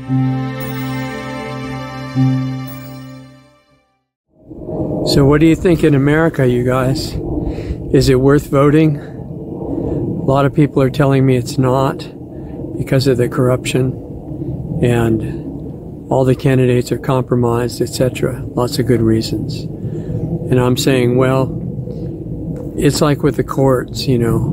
So what do you think in America, you guys? Is it worth voting? A lot of people are telling me it's not because of the corruption and all the candidates are compromised, etc. Lots of good reasons. And I'm saying, well, it's like with the courts, you know.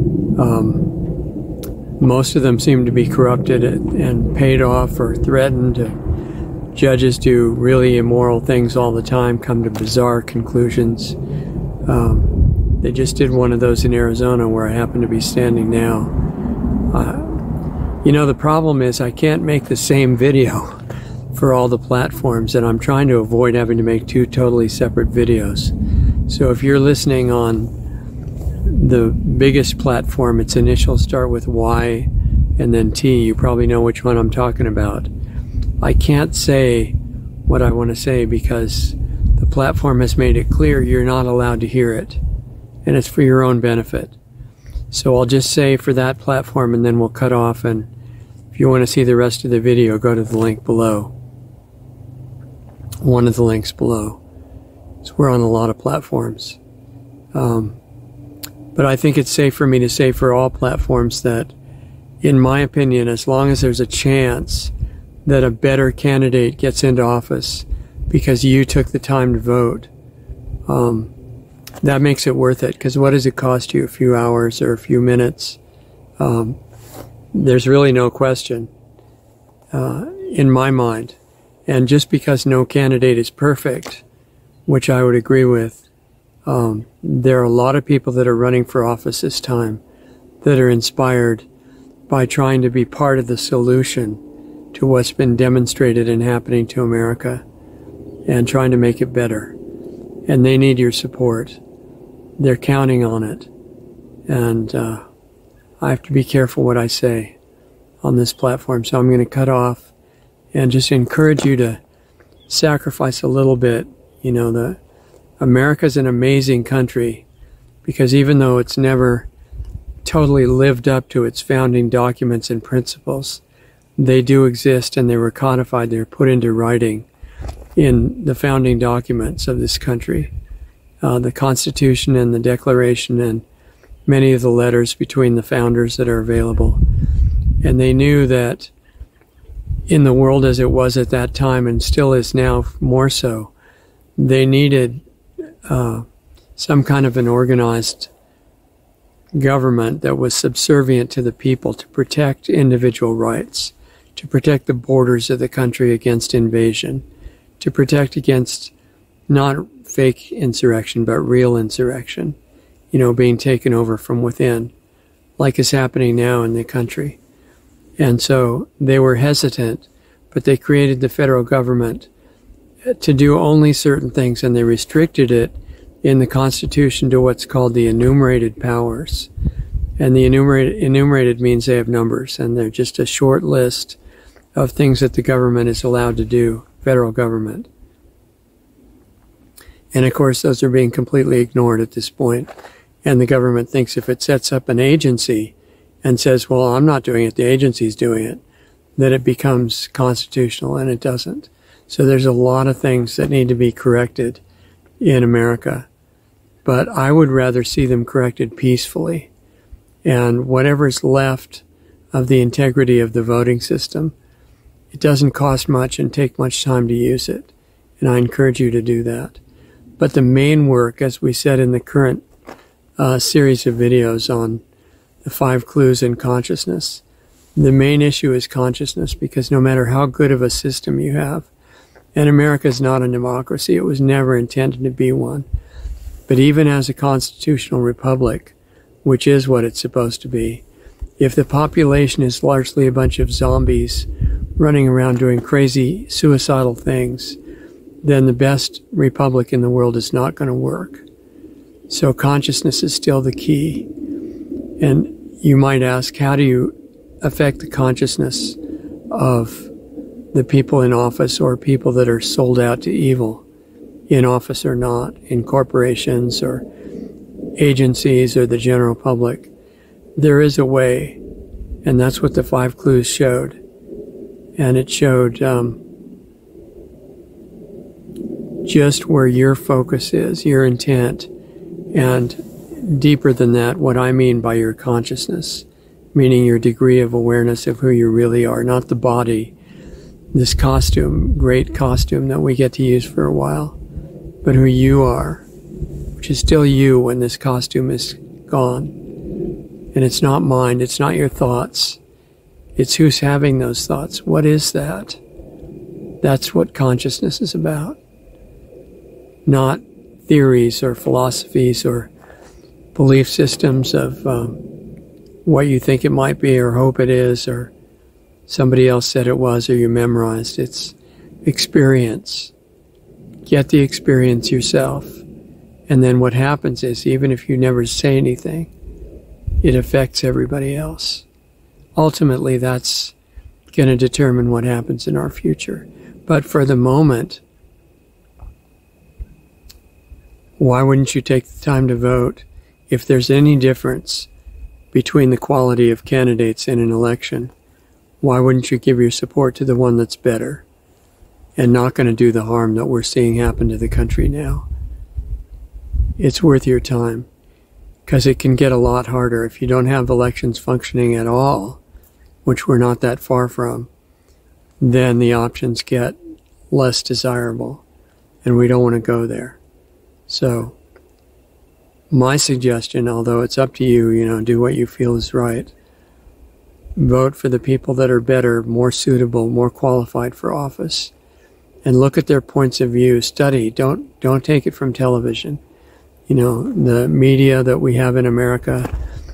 Most of them seem to be corrupted and paid off or threatened. Judges do really immoral things all the time, come to bizarre conclusions. They just did one of those in Arizona where I happen to be standing now. You know, the problem is I can't make the same video for all the platforms, and I'm trying to avoid having to make two totally separate videos. So if you're listening on the biggest platform, its initials start with Y and then T. You probably know which one I'm talking about. I can't say what I want to say because the platform has made it clear you're not allowed to hear it, and it's for your own benefit. So I'll just say for that platform, and then we'll cut off, and if you want to see the rest of the video, go to the link below. One of the links below. So we're on a lot of platforms. But I think it's safe for me to say for all platforms that, in my opinion, as long as there's a chance that a better candidate gets into office because you took the time to vote, that makes it worth it. Because what does it cost you? A few hours or a few minutes? There's really no question in my mind. And just because no candidate is perfect, which I would agree with, there are a lot of people that are running for office this time that are inspired by trying to be part of the solution to what's been demonstrated and happening to America and trying to make it better. And they need your support. They're counting on it. And I have to be careful what I say on this platform. So I'm going to cut off and just encourage you to sacrifice a little bit. You know, America's an amazing country because even though it's never totally lived up to its founding documents and principles, they do exist and they were codified. They're put into writing in the founding documents of this country, the Constitution and the Declaration and many of the letters between the founders that are available. And they knew that in the world as it was at that time, and still is now more so, they needed some kind of an organized government that was subservient to the people to protect individual rights, to protect the borders of the country against invasion, to protect against not fake insurrection, but real insurrection, you know, being taken over from within, like is happening now in the country. And so they were hesitant, but they created the federal government to do only certain things, and they restricted it in the Constitution to what's called the enumerated powers. And the enumerated means they have numbers, and they're just a short list of things that the government is allowed to do, federal government. And of course, those are being completely ignored at this point. And the government thinks if it sets up an agency and says, well, I'm not doing it, the agency's doing it, that it becomes constitutional, and it doesn't. So there's a lot of things that need to be corrected in America. But I would rather see them corrected peacefully. And whatever's left of the integrity of the voting system, it doesn't cost much and take much time to use it. And I encourage you to do that. But the main work, as we said in the current series of videos on the 5 clues in consciousness, the main issue is consciousness, because no matter how good of a system you have, and America is not a democracy, it was never intended to be one. But even as a constitutional republic, which is what it's supposed to be, if the population is largely a bunch of zombies running around doing crazy suicidal things, then the best republic in the world is not going to work. So consciousness is still the key. And you might ask, how do you affect the consciousness of the people in office, or people that are sold out to evil, in office or not, in corporations or agencies or the general public? There is a way, and that's what the 5 clues showed. and it showed just where your focus is, your intent, and deeper than that, what I mean by your consciousness, meaning your degree of awareness of who you really are, not the body, this costume, great costume that we get to use for a while, but who you are, which is still you when this costume is gone. And it's not mind, it's not your thoughts, it's who's having those thoughts. What is that? That's what consciousness is about. Not theories or philosophies or belief systems of what you think it might be or hope it is or somebody else said it was or you memorized. It's experience. Get the experience yourself. And then what happens is, even if you never say anything, it affects everybody else. Ultimately, that's going to determine what happens in our future. But for the moment, why wouldn't you take the time to vote? If there's any difference between the quality of candidates in an election, why wouldn't you give your support to the one that's better and not going to do the harm that we're seeing happen to the country now? It's worth your time, because it can get a lot harder if you don't have elections functioning at all, which we're not that far from. Then the options get less desirable, and we don't want to go there. So my suggestion, although it's up to you, do what you feel is right. Vote for the people that are better, more suitable, more qualified for office, and look at their points of view. Study. Don't take it from television. The media that we have in America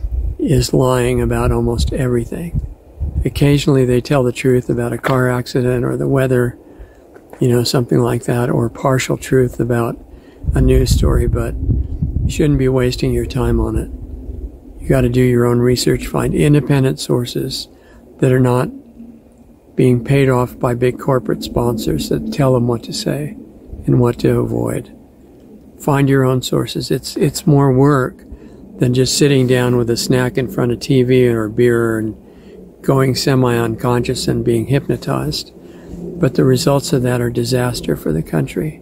is lying about almost everything. Occasionally they tell the truth about a car accident or the weather, something like that, or partial truth about a news story, but you shouldn't be wasting your time on it. You got to do your own research, find independent sources that are not being paid off by big corporate sponsors that tell them what to say and what to avoid. Find your own sources. It's more work than just sitting down with a snack in front of TV or a beer and going semi-unconscious and being hypnotized. But the results of that are disaster for the country.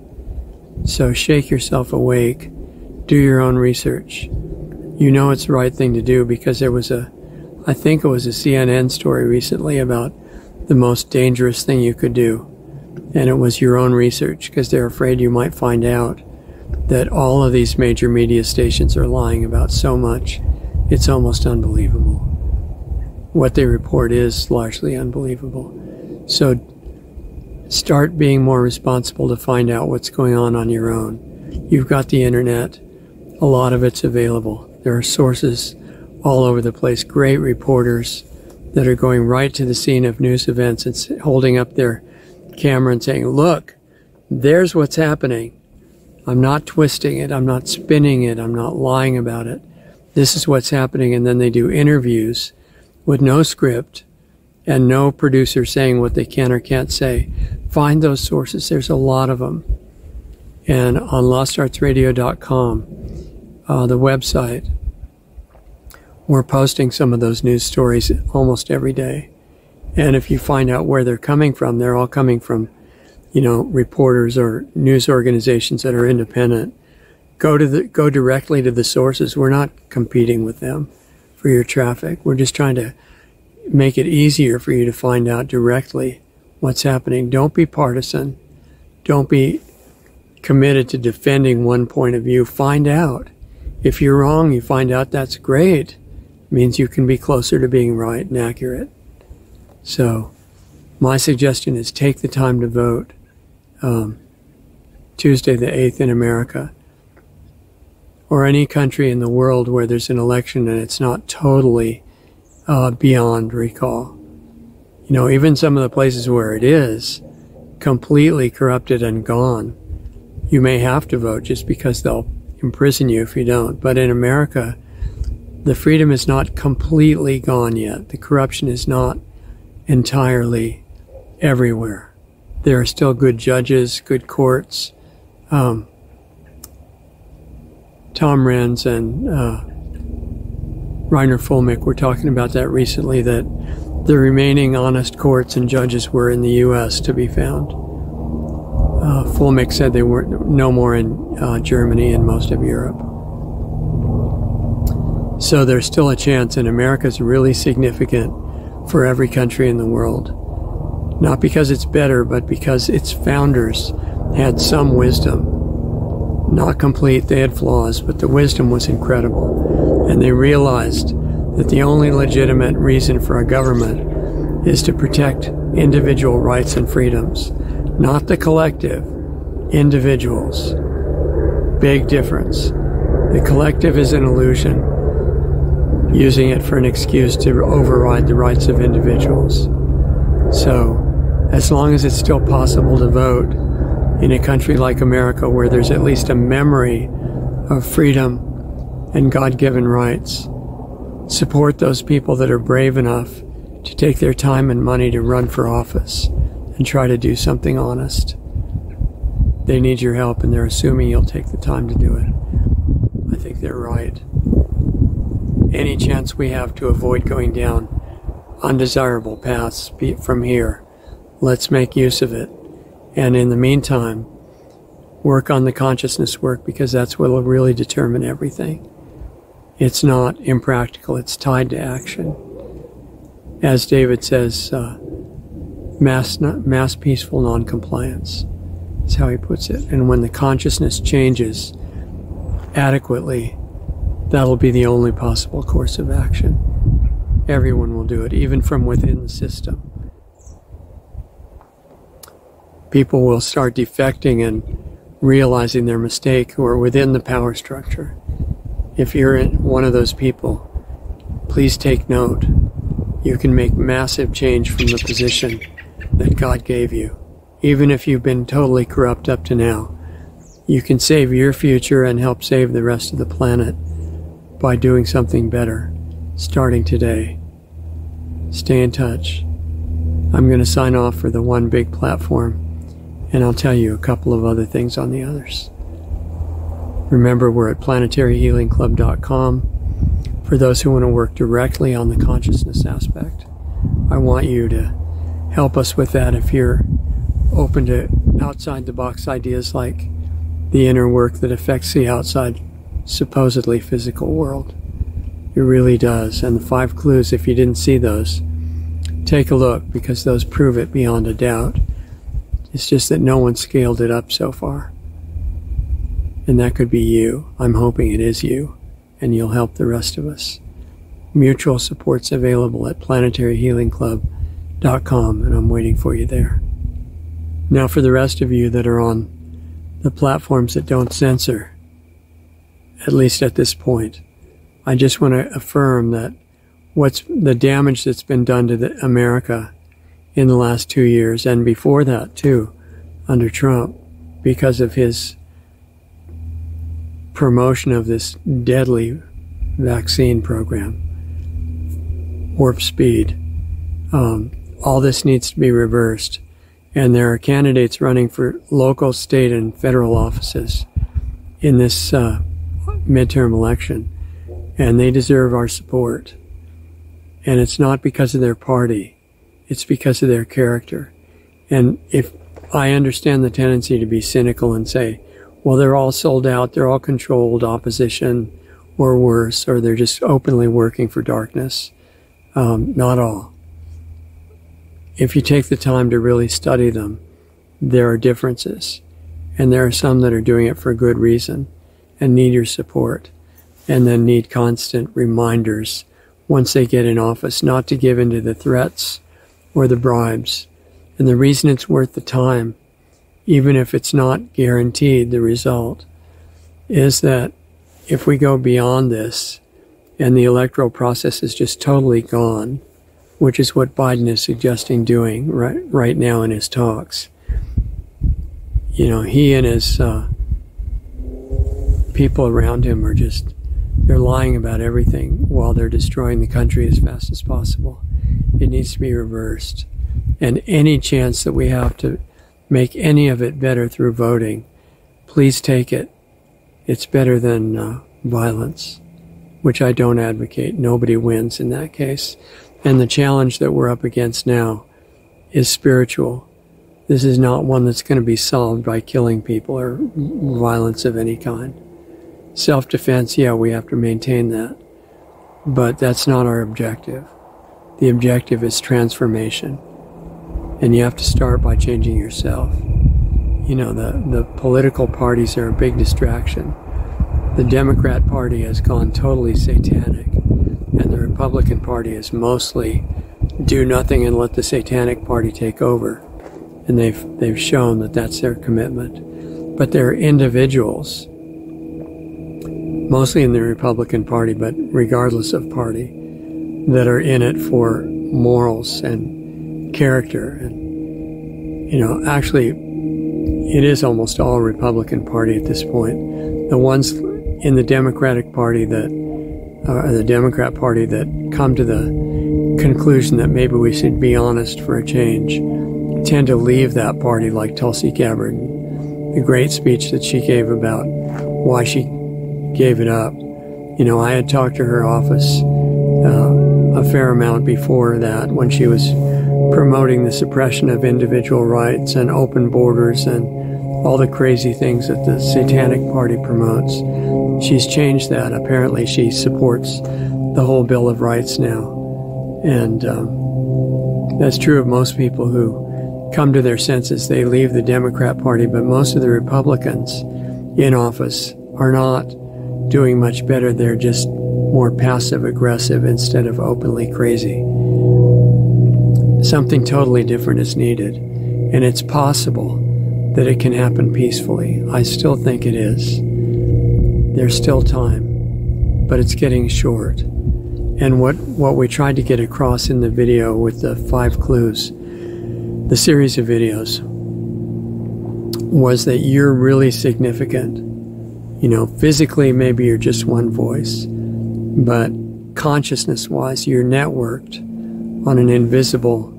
So shake yourself awake. Do your own research. It's the right thing to do, because there was I think it was a CNN story recently about the most dangerous thing you could do. And it was your own research, because they're afraid you might find out that all of these major media stations are lying about so much. It's almost unbelievable. What they report is largely unbelievable. So start being more responsible to find out what's going on your own. You've got the internet. A lot of it's available. There are sources all over the place, great reporters that are going right to the scene of news events and holding up their camera and saying, look, there's what's happening. I'm not twisting it. I'm not spinning it. I'm not lying about it. This is what's happening. And then they do interviews with no script and no producer saying what they can or can't say. Find those sources. There's a lot of them. And on lostartsradio.com, the website, we're posting some of those news stories almost every day. And if you find out where they're coming from, they're all coming from reporters or news organizations that are independent. Go directly to the sources. We're not competing with them for your traffic. We're just trying to make it easier for you to find out directly what's happening. Don't be partisan. Don't be committed to defending one point of view. Find out. If you're wrong, you find out, that's great. It means you can be closer to being right and accurate. So my suggestion is take the time to vote. Tuesday the 8th in America, or any country in the world where there's an election and it's not totally beyond recall. Even some of the places where it is completely corrupted and gone, you may have to vote just because they'll imprison you if you don't. But in America, the freedom is not completely gone yet. The corruption is not entirely everywhere. There are still good judges, good courts. Tom Renz and Reiner Fulmick were talking about that recently, that the remaining honest courts and judges were in the U.S. to be found. Fulmick said they were no more in Germany and most of Europe. So there's still a chance, and America's really significant for every country in the world. Not because it's better, but because its founders had some wisdom. Not complete, they had flaws, but the wisdom was incredible. And they realized that the only legitimate reason for a government is to protect individual rights and freedoms, not the collective, individuals. Big difference. The collective is an illusion, using it for an excuse to override the rights of individuals. So, as long as it's still possible to vote in a country like America, where there's at least a memory of freedom and God-given rights, support those people that are brave enough to take their time and money to run for office and try to do something honest. They need your help, and they're assuming you'll take the time to do it. I think they're right. Any chance we have to avoid going down undesirable paths from here, let's make use of it. And in the meantime, work on the consciousness work, because that's what will really determine everything. It's not impractical, it's tied to action. As David says, mass peaceful non-compliance is how he puts it. And when the consciousness changes adequately, that'll be the only possible course of action. Everyone will do it, even from within the system. People will start defecting and realizing their mistake who are within the power structure. If you're one of those people, please take note. You can make massive change from the position that God gave you. Even if you've been totally corrupt up to now, you can save your future and help save the rest of the planet by doing something better, starting today. Stay in touch. I'm going to sign off for the One Big Platform, and I'll tell you a couple of other things on the others. Remember, we're at planetaryhealingclub.com. For those who want to work directly on the consciousness aspect, I want you to help us with that. If you're open to outside-the-box ideas like the inner work that affects the outside, supposedly physical world. It really does. And the 5 clues, if you didn't see those, take a look, because those prove it beyond a doubt. It's just that no one scaled it up so far. And that could be you. I'm hoping it is you, and you'll help the rest of us. Mutual support's available at planetaryhealingclub.com, and I'm waiting for you there. Now, for the rest of you that are on the platforms that don't censor, at least at this point, I just want to affirm that what's the damage that's been done to America in the last 2 years, and before that too, under Trump, because of his promotion of this deadly vaccine program, warp speed. All this needs to be reversed. And there are candidates running for local, state, and federal offices in this midterm election, and they deserve our support. And it's not because of their party, it's because of their character. And if I understand the tendency to be cynical and say, well, they're all sold out, they're all controlled opposition, or worse, or they're just openly working for darkness. Not all. If you take the time to really study them, there are differences. And there are some that are doing it for good reason and need your support, and then need constant reminders once they get in office not to give in to the threats or the bribes. And the reason it's worth the time, even if it's not guaranteed the result, is that if we go beyond this and the electoral process is just totally gone, which is what Biden is suggesting doing right now in his talks. You know, he and his people around him are just, they're lying about everything while they're destroying the country as fast as possible. It needs to be reversed. And any chance that we have to make any of it better through voting, please take it. It's better than violence, which I don't advocate. Nobody wins in that case. And the challenge that we're up against now is spiritual. This is not one that's going to be solved by killing people or violence of any kind. Self-defense, yeah, we have to maintain that. But that's not our objective. The objective is transformation. And you have to start by changing yourself. You know, the political parties are a big distraction. The Democrat Party has gone totally satanic. And the Republican Party is mostly do nothing and let the Satanic Party take over. And they've shown that that's their commitment. But there are individuals, mostly in the Republican Party, but regardless of party, that are in it for morals and character. And, you know, actually, it is almost all Republican Party at this point. The ones in the Democratic Party the Democrat Party that come to the conclusion that maybe we should be honest for a change tend to leave that party, like Tulsi Gabbard. The great speech that she gave about why she gave it up. You know, I had talked to her office a fair amount before that when she was promoting the suppression of individual rights and open borders and all the crazy things that the Satanic Party promotes. She's changed that. Apparently she supports the whole Bill of Rights now. And that's true of most people who come to their senses. They leave the Democrat Party, but most of the Republicans in office are not doing much better. They're just more passive-aggressive instead of openly crazy. Something totally different is needed, and it's possible that it can happen peacefully. I still think it is. There's still time, but it's getting short. And what we tried to get across in the video with the 5 clues, the series of videos, was that you're really significant. You know, physically, maybe you're just one voice, but consciousness-wise, you're networked on an invisible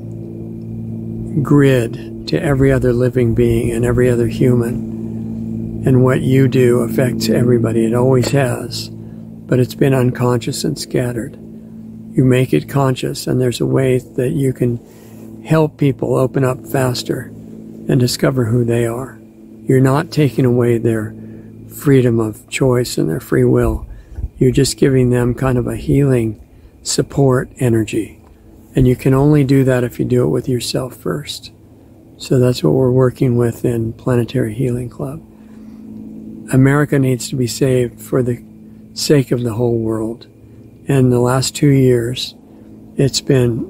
grid to every other living being and every other human. And what you do affects everybody. It always has, but it's been unconscious and scattered. You make it conscious, and there's a way that you can help people open up faster and discover who they are. You're not taking away their freedom of choice and their free will. You're just giving them kind of a healing support energy. And you can only do that if you do it with yourself first. So that's what we're working with in Planetary Healing Club. America needs to be saved for the sake of the whole world. And the last 2 years, it's been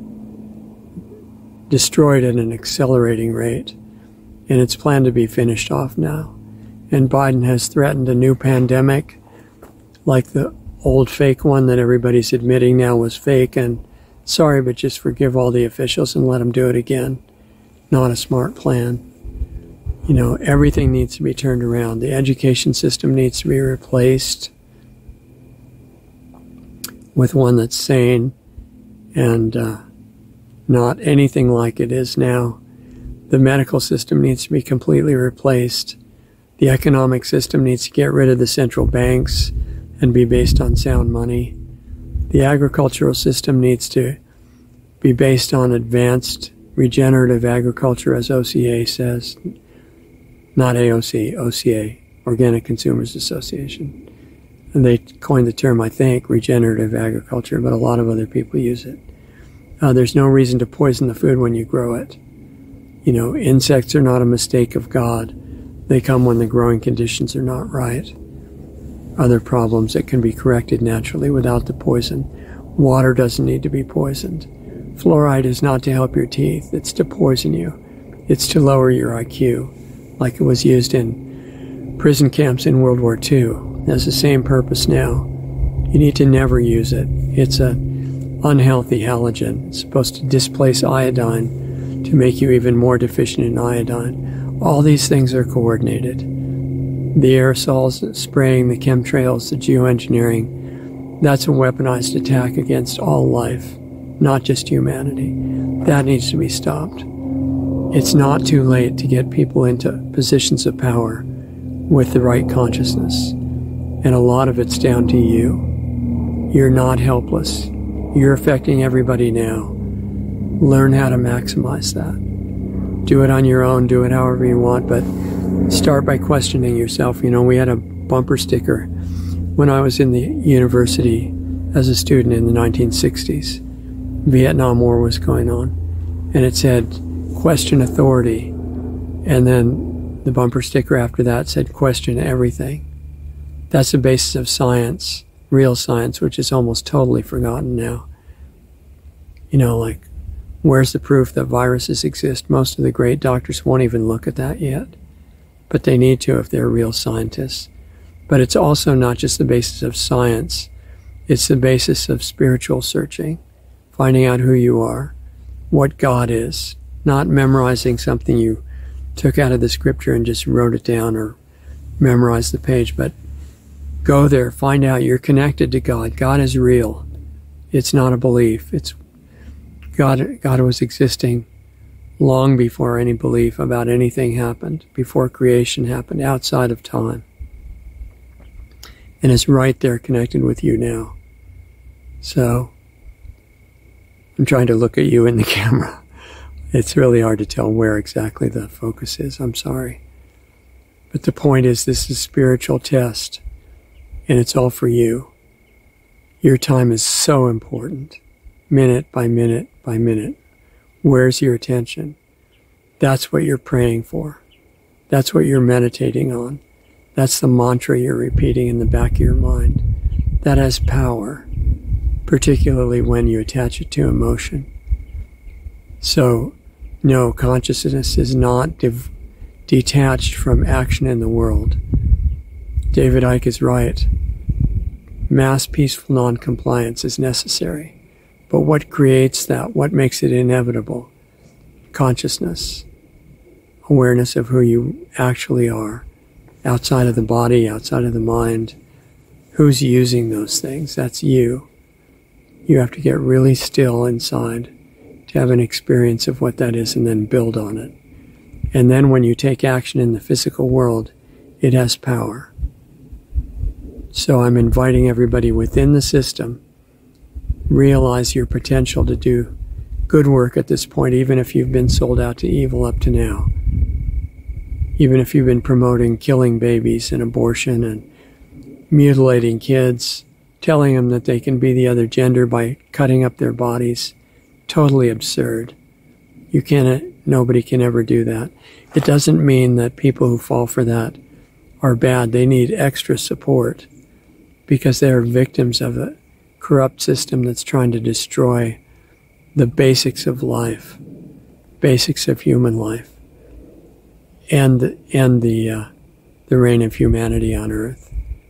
destroyed at an accelerating rate. And it's planned to be finished off now. And Biden has threatened a new pandemic, like the old fake one that everybody's admitting now was fake. And sorry, but just forgive all the officials and let them do it again. Not a smart plan. You know, everything needs to be turned around. The education system needs to be replaced with one that's sane and not anything like it is now. The medical system needs to be completely replaced. The economic system needs to get rid of the central banks and be based on sound money. The agricultural system needs to be based on advanced regenerative agriculture, as OCA says. Not AOC, OCA, Organic Consumers Association. And they coined the term, I think, regenerative agriculture, but a lot of other people use it. There's no reason to poison the food when you grow it. You know, insects are not a mistake of God. They come when the growing conditions are not right. Other problems that can be corrected naturally without the poison. Water doesn't need to be poisoned. Fluoride is not to help your teeth. It's to poison you. It's to lower your IQ, like it was used in prison camps in World War II. It has the same purpose now. You need to never use it. It's an unhealthy halogen. It's supposed to displace iodine to make you even more deficient in iodine. All these things are coordinated. The aerosols, spraying, the chemtrails, the geoengineering, that's a weaponized attack against all life, not just humanity. That needs to be stopped. It's not too late to get people into positions of power with the right consciousness. And a lot of it's down to you. You're not helpless. You're affecting everybody now. Learn how to maximize that. Do it on your own, do it however you want, but start by questioning yourself. You know, we had a bumper sticker when I was in the university as a student in the 1960s. Vietnam War was going on, and it said, question authority. And then the bumper sticker after that said, question everything. That's the basis of science, real science, which is almost totally forgotten now. You know, like, where's the proof that viruses exist? Most of the great doctors won't even look at that yet, but they need to if they're real scientists. But it's also not just the basis of science, it's the basis of spiritual searching, finding out who you are, what God is, not memorizing something you took out of the scripture and just wrote it down or memorized the page, but go there, find out you're connected to God. God is real. It's not a belief. It's God was existing long before any belief about anything happened, before creation happened, outside of time. And it's right there connected with you now. So, I'm trying to look at you in the camera. It's really hard to tell where exactly the focus is. I'm sorry. But the point is, this is a spiritual test, and it's all for you. Your time is so important, minute by minute by minute. Where's your attention? That's what you're praying for. That's what you're meditating on. That's the mantra you're repeating in the back of your mind. That has power, particularly when you attach it to emotion. So, no, consciousness is not detached from action in the world. David Icke is right. Mass peaceful non-compliance is necessary. But what creates that? What makes it inevitable? Consciousness. Awareness of who you actually are. Outside of the body, outside of the mind. Who's using those things? That's you. You have to get really still inside to have an experience of what that is and then build on it. And then when you take action in the physical world, it has power. So I'm inviting everybody within the system, realize your potential to do good work at this point, even if you've been sold out to evil up to now. Even if you've been promoting killing babies and abortion and mutilating kids, telling them that they can be the other gender by cutting up their bodies. Totally absurd. Nobody can ever do that. It doesn't mean that people who fall for that are bad. They need extra support because they are victims of a corrupt system that's trying to destroy the basics of life, basics of human life, and the reign of humanity on earth.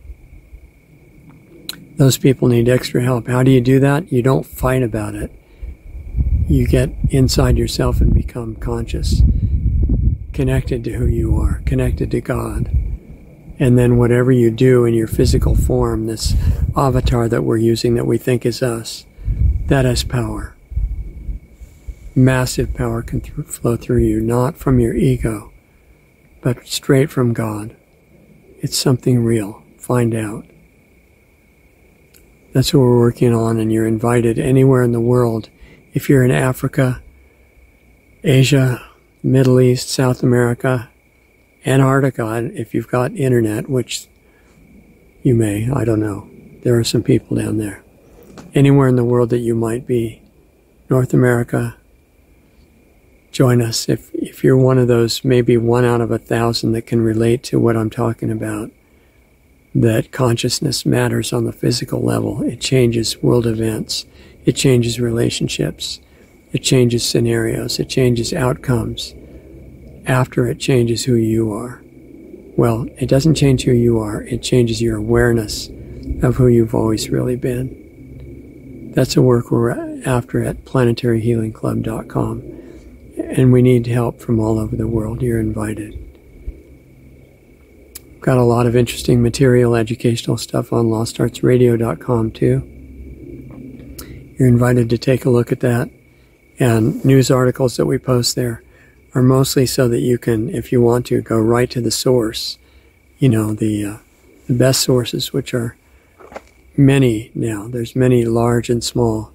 Those people need extra help. How do you do that? You don't fight about it. You get inside yourself and become conscious, connected to who you are, connected to God. And then whatever you do in your physical form, this avatar that we're using that we think is us, that has power. Massive power can flow through you, not from your ego, but straight from God. It's something real. Find out. That's what we're working on, and you're invited anywhere in the world. If you're in Africa, Asia, Middle East, South America, Antarctica, if you've got internet, which you may, I don't know. There are some people down there. Anywhere in the world that you might be, North America, join us. If you're one of those, maybe 1 out of 1,000 that can relate to what I'm talking about, that consciousness matters on the physical level. It changes world events. It changes relationships. It changes scenarios. It changes outcomes. After it changes who you are. Well, it doesn't change who you are. It changes your awareness of who you've always really been. That's the work we're after at planetaryhealingclub.com. And we need help from all over the world. You're invited. Got a lot of interesting material, educational stuff on lostartsradio.com too. You're invited to take a look at that. And news articles that we post there are mostly so that you can, if you want to, go right to the source. You know, the best sources, which are many now. There's many large and small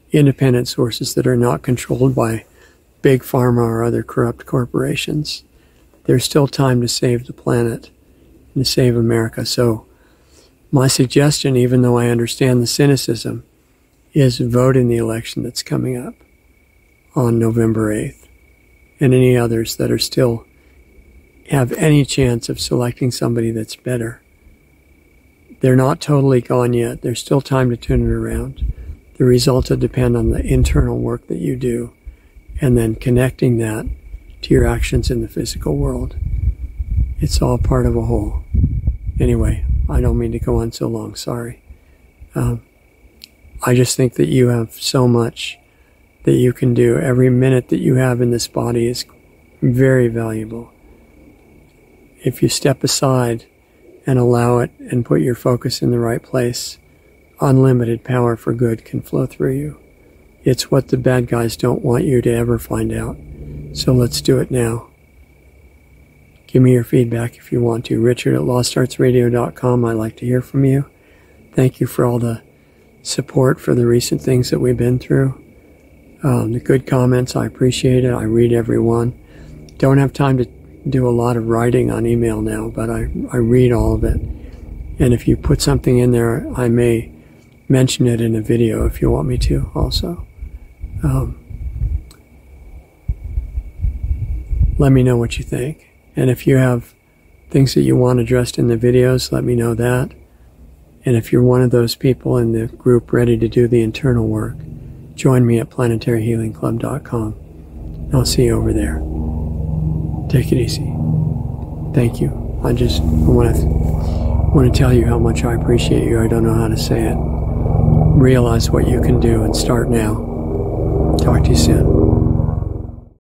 independent sources that are not controlled by big pharma or other corrupt corporations. There's still time to save the planet and to save America. So my suggestion, even though I understand the cynicism, is vote in the election that's coming up on November 8th, and any others that are still have any chance of selecting somebody that's better. They're not totally gone yet. There's still time to turn it around. The results will depend on the internal work that you do, and then connecting that to your actions in the physical world. It's all part of a whole. Anyway, I don't mean to go on so long, sorry. I just think that you have so much that you can do. Every minute that you have in this body is very valuable. If you step aside and allow it and put your focus in the right place, unlimited power for good can flow through you. It's what the bad guys don't want you to ever find out. So let's do it now. Give me your feedback if you want to. Richard@LostArtsRadio.com. I'd like to hear from you. Thank you for all the support for the recent things that we've been through. The good comments, I appreciate it. I read every one. Don't have time to do a lot of writing on email now, but I read all of it. And if you put something in there, I may mention it in a video if you want me to also. Let me know what you think. And if you have things that you want addressed in the videos, let me know that. And if you're one of those people in the group ready to do the internal work, join me at planetaryhealingclub.com. I'll see you over there. Take it easy. Thank you. I want to tell you how much I appreciate you. I don't know how to say it. Realize what you can do and start now. Talk to you soon.